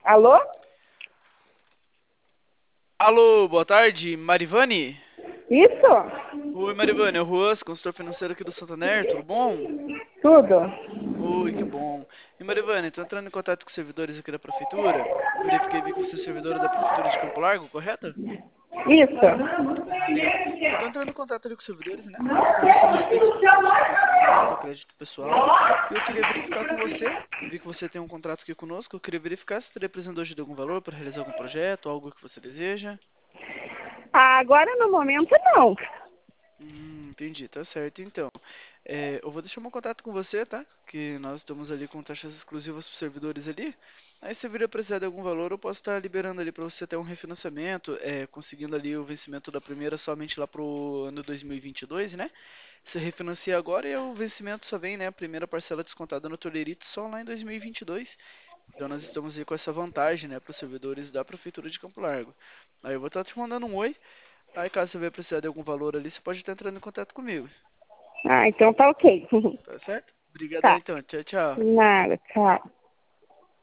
Alô? Alô, boa tarde, Marivane? Isso? Oi, Marivane, é o Ruas, consultor financeiro aqui do Santander, tudo bom? Tudo? Oi, que bom. E Marivane, tô entrando em contato com os servidores aqui da prefeitura. Verifiquei, vi que você é servidora da prefeitura de Campo Largo, correto? Isso? Ah, legal. Eu tô entrando em contato ali com os servidores, né, para conversar a respeito do crédito consignado, crédito pessoal. E eu queria verificar com você. Vi que você tem um contrato aqui conosco. Eu queria verificar se estaria precisando hoje de algum valor para realizar algum projeto, algo que você deseja. Agora no momento não. Entendi, tá certo. Então, eu vou deixar meu contato com você, tá? Que nós estamos ali com taxas exclusivas para servidores ali. Aí, se vir a precisar de algum valor, eu posso estar liberando ali para você ter um refinanciamento, conseguindo ali o vencimento da primeira somente lá pro ano 2022, né? Você refinancia agora e o vencimento só vem, né? A primeira parcela descontada no Tolerite só lá em 2022. Então, nós estamos aí com essa vantagem, né, para os servidores da Prefeitura de Campo Largo. Aí, eu vou estar te mandando um oi. Aí, caso você venha precisar de algum valor ali, você pode estar entrando em contato comigo. Ah, então tá ok. Tá certo? Obrigadão Tá. então. Tchau, tchau. Nada, tchau.